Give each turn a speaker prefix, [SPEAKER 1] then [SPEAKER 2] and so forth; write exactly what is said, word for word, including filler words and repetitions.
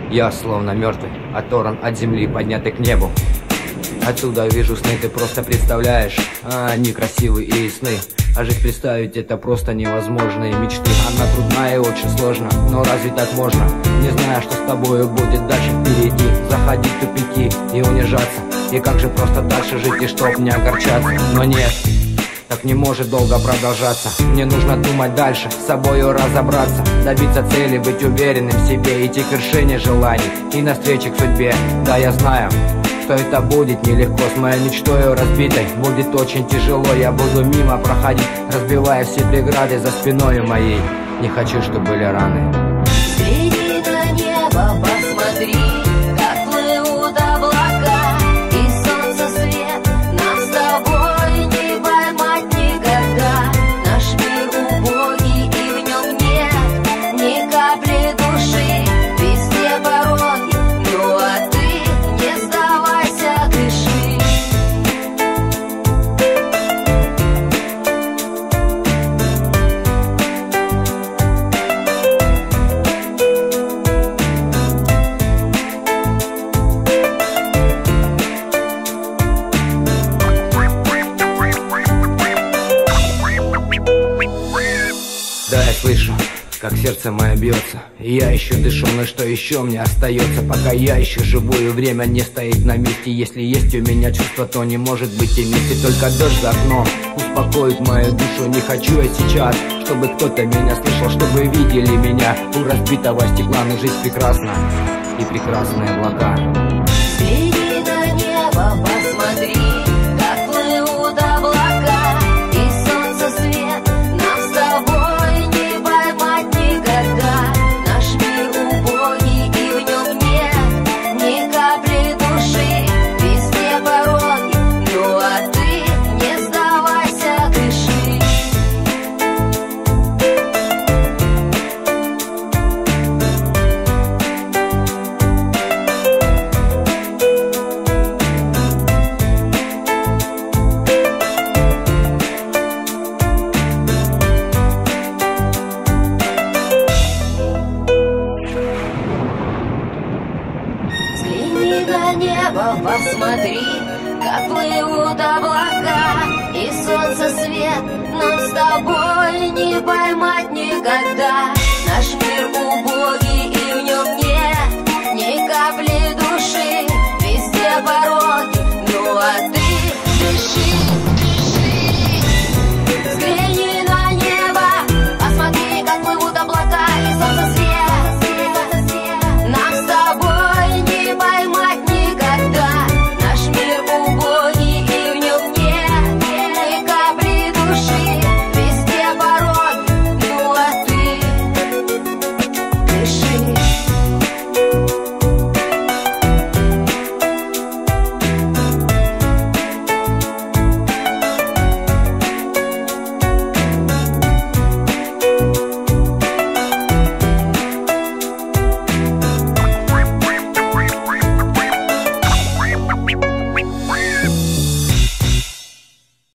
[SPEAKER 1] Я словно мертвый, оторван от земли, поднятый к небу. Отсюда вижу сны, ты просто представляешь, а они красивые и ясны. А жить представить это просто невозможные мечты. Она трудная и очень сложна, но разве так можно? Не знаю, что с тобою будет дальше впереди. Заходить в тупики и унижаться. И как же просто дальше жить и чтоб не огорчаться. Но нет, так не может долго продолжаться. Мне нужно думать дальше, с собою разобраться, добиться цели, быть уверенным в себе, идти к вершине желаний и навстречу к судьбе. Да, я знаю, что это будет нелегко, с моей мечтою разбитой будет очень тяжело. Я буду мимо проходить, разбивая все преграды за спиною моей. Не хочу, чтобы были раны.
[SPEAKER 2] Взгляни на небо, посмотри, как плывут облака, и солнце свет нам с тобой не поймать никогда. Наш мир убогий, и в нем нет ни капли души, везде пороги, ну а ты не сдавайся, дыши.
[SPEAKER 1] Да, я слышу, как сердце мое бьется, и я еще дышу, но что еще мне остается? Пока я еще живу, и время не стоит на месте. Если есть у меня чувство, то не может быть и вместе. Только дождь за окном успокоит мою душу. Не хочу я сейчас, чтобы кто-то меня слышал, чтобы видели меня у разбитого стекла. Но жизнь прекрасна, и прекрасные облака.
[SPEAKER 2] Взгляни на небо, посмотри, как плывут облака, и солнце свет нам с тобой не поймать никогда. Наш мир убогий, и в нем нет ни капли души, везде пороги, ну а ты не сдавайся, дыши. Взгляни на небо, посмотри, как плывут облака, и солнце свет нам с тобой не поймать никогда. Наш мир убогий, и в нем нет ни капли души, везде пороги, ну а ты дыши, дыши. Взгляни на небо, посмотри, как плывут облака, и солнце свет нам с тобой не поймать никогда. Наш мир убогий, и в нем нет ни капли души, везде пороги, ну а ты дыши.